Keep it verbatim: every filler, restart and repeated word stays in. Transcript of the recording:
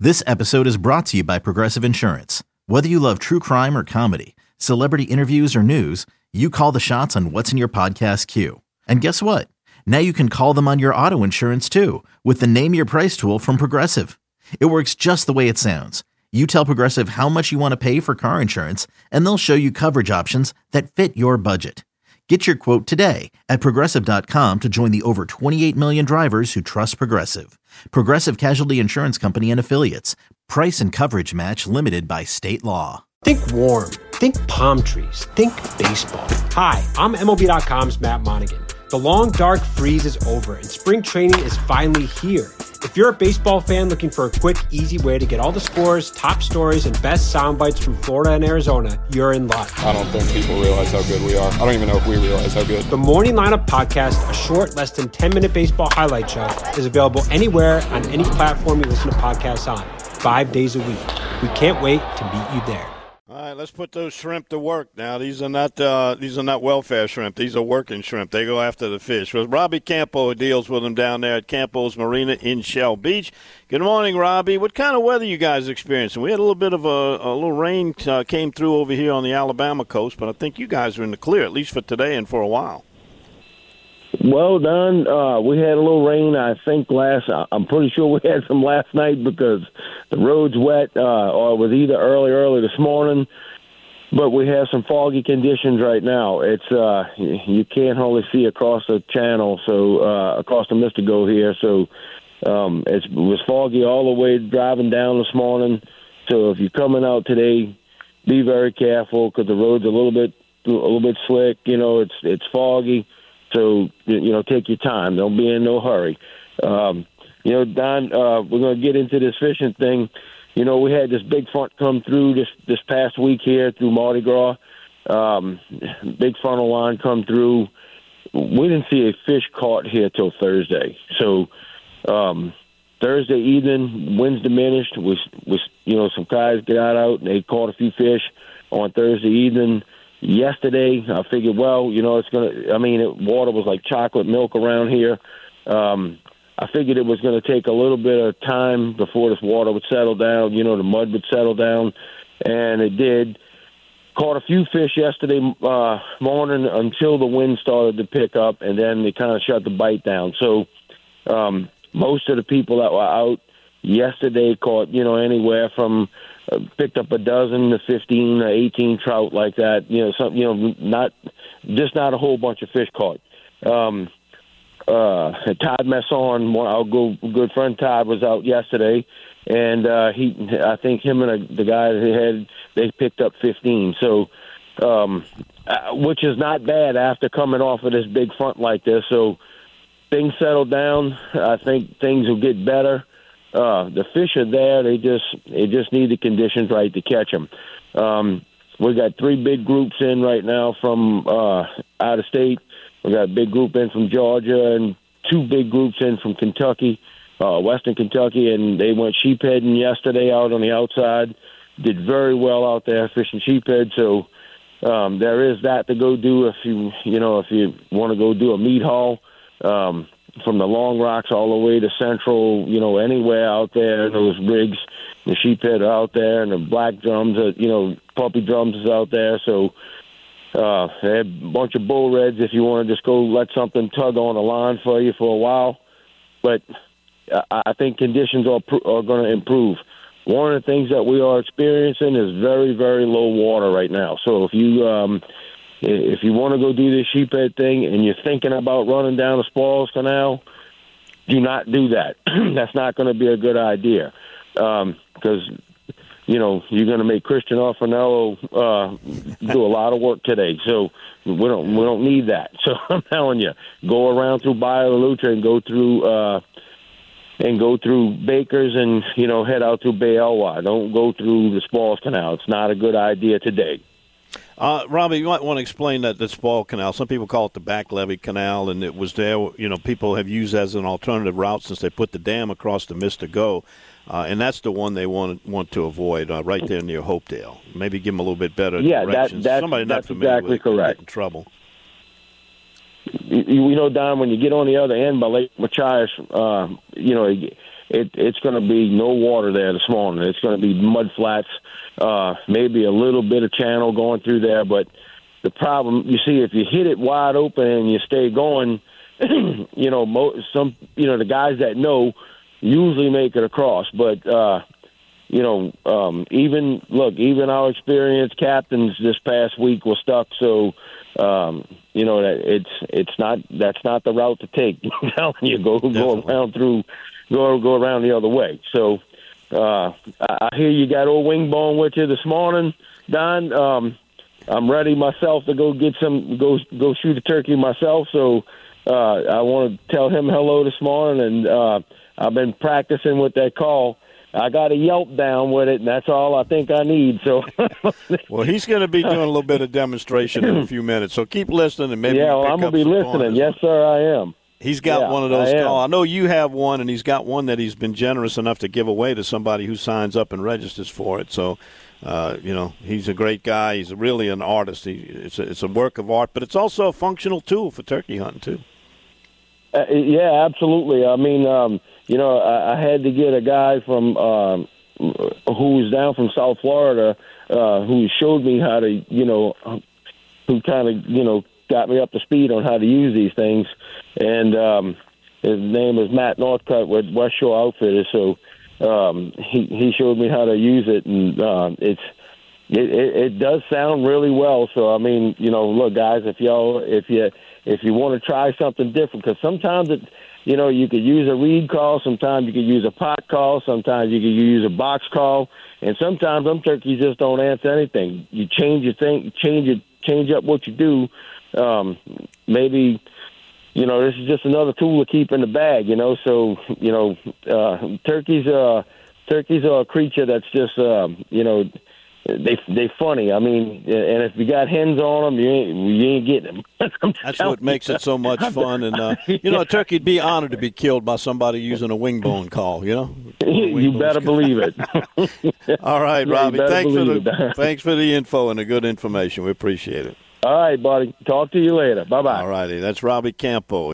This episode is brought to you by Progressive Insurance. Whether you love true crime or comedy, celebrity interviews or news, you call the shots on what's in your podcast queue. And guess what? Now you can call them on your auto insurance too with the Name Your Price tool from Progressive. It works just the way it sounds. You tell Progressive how much you want to pay for car insurance, and they'll show you coverage options that fit your budget. Get your quote today at Progressive dot com to join the over twenty-eight million drivers who trust Progressive. Progressive Casualty Insurance Company and Affiliates. Price and coverage match limited by state law. Think warm. Think palm trees. Think baseball. Hi, I'm M L B dot com's Matt Monaghan. The long, dark freeze is over, and spring training is finally here. If you're a baseball fan looking for a quick, easy way to get all the scores, top stories, and best sound bites from Florida and Arizona, you're in luck. I don't think people realize how good we are. I don't even know if we realize how good. The Morning Lineup Podcast, a short, less than ten-minute baseball highlight show, is available anywhere on any platform you listen to podcasts on, five days a week. We can't wait to meet you there. All right, let's put those shrimp to work now. These are not uh, these are not welfare shrimp. These are working shrimp. They go after the fish. Well, Robbie Campo deals with them down there at Campo's Marina in Shell Beach. Good morning, Robbie. What kind of weather you guys experiencing? We had a little bit of a, a little rain uh, came through over here on the Alabama coast, but I think you guys are in the clear, at least for today and for a while. Well, Don, uh, we had a little rain, I think, last – I'm pretty sure we had some last night because the road's wet, uh, or it was either early, early this morning. But we have some foggy conditions right now. It's uh, you can't hardly see across the channel, so uh, across the Mystico here. So um, it's, it was foggy all the way driving down this morning. So if you're coming out today, be very careful because the road's a little bit a little bit slick. You know, it's it's foggy. So, you know, take your time. Don't be in no hurry. Um, you know, Don, uh, we're going to get into this fishing thing. You know, we had this big front come through this this past week here through Mardi Gras. Um, big frontal line come through. We didn't see a fish caught here till Thursday. So um, Thursday evening, winds diminished. Was was you know some guys got out and they caught a few fish on Thursday evening. Yesterday, I figured, well, you know, it's going to – I mean, it, water was like chocolate milk around here. Um, I figured it was going to take a little bit of time before this water would settle down, you know, the mud would settle down, and it did. Caught a few fish yesterday uh, morning until the wind started to pick up, and then they kind of shut the bite down. So um, most of the people that were out yesterday caught, you know, anywhere from – Uh, picked up a dozen to fifteen or eighteen trout like that. You know, some, you know, not just not a whole bunch of fish caught. Um, uh, Todd Masson, our good, good friend Todd, was out yesterday, and uh, he, I think him and a, the guy that had, they picked up fifteen. So, um, uh, which is not bad after coming off of this big front like this. So things settle down. I think things will get better. Uh, the fish are there. They just they just need the conditions right to catch them. Um, we got three big groups in right now from uh, out of state. We got a big group in from Georgia and two big groups in from Kentucky, uh, Western Kentucky, and they went sheepheading yesterday out on the outside. Did very well out there fishing sheephead. So um, there is that to go do if you you know if you want to go do a meat haul. Um, From the Long Rocks all the way to Central, you know, anywhere out there, those rigs, the sheephead are out there, and the black drums, are, you know, puppy drums is out there. So uh, they have a bunch of bull reds if you want to just go let something tug on the line for you for a while. But I, I think conditions are, are going to improve. One of the things that we are experiencing is very, very low water right now. So if you um, – If you want to go do this sheephead thing and you're thinking about running down the Spoils Canal, do not do that. That's not going to be a good idea because, um, you know, you're going to make Christian Orfanello uh, do a lot of work today. So we don't we don't need that. So I'm telling you, go around through Bayou La Loutre and go through uh, and go through Bakers and, you know, head out through Bay Elwha. Don't go through the Spoils Canal. It's not a good idea today. Uh, Robbie, you might want to explain that the Spoil Canal. Some people call it the Back Levee Canal, and it was there. You know, people have used as an alternative route since they put the dam across the Mystico, uh, and that's the one they want want to avoid uh, right there near Hopedale. Maybe give them a little bit better yeah, directions. That, that's, Somebody not that's familiar exactly with it correct. Get in trouble. You, you know, Don, when you get on the other end by Lake Machias, uh, you know, it, it's going to be no water there this morning. It's going to be mud flats, uh, maybe a little bit of channel going through there. But the problem, you see, if you hit it wide open and you stay going, you know, mo- some, you know, the guys that know usually make it across. But, uh, you know, um, even, look, even our experienced captains this past week were stuck. So, um, you know, that it's it's not that's not the route to take. I'm telling you, go go around through, go go around the other way. So, uh, I, I hear you got old Wingbone with you this morning, Don. Um, I'm ready myself to go get some go go shoot a turkey myself. So, uh, I want to tell him hello this morning, and uh, I've been practicing with that call. I got a Yelp down with it, and that's all I think I need. So, well, he's going to be doing a little bit of demonstration in a few minutes. So keep listening, and maybe yeah, we'll well, I'm going to be listening. Yes, sir, I am. He's got yeah, one of those I calls. I know you have one, and he's got one that he's been generous enough to give away to somebody who signs up and registers for it. So, uh, you know, he's a great guy. He's really an artist. He, it's a, it's a work of art, but it's also a functional tool for turkey hunting too. Uh, yeah, absolutely. I mean, um, you know, I, I had to get a guy from. Um, who was down from South Florida, uh, who showed me how to, you know, who kind of, you know, got me up to speed on how to use these things. And um, his name is Matt Northcutt with West Shore Outfitters. So um, he he showed me how to use it, and uh, it's it, it, it does sound really well. So I mean, you know, look, guys, if y'all if you if you want to try something different, because sometimes it. You know, you could use a reed call. Sometimes you could use a pot call. Sometimes you could use a box call. And sometimes them turkeys just don't answer anything. You change your thing, change it, change up what you do. Um, maybe, you know, this is just another tool to keep in the bag. You know, so you know, uh, turkeys, uh, turkeys are a creature that's just, um, you know. They they funny. I mean, and if you got hens on them, you ain't you ain't getting them. That's what makes it so much fun. And uh, you know, a turkey'd be honored to be killed by somebody using a wingbone call. You know, you better believe it. All right, yeah, Robbie. Thanks for the it. thanks for the info and the good information. We appreciate it. All right, buddy. Talk to you later. Bye bye. All righty, that's Robbie Campo.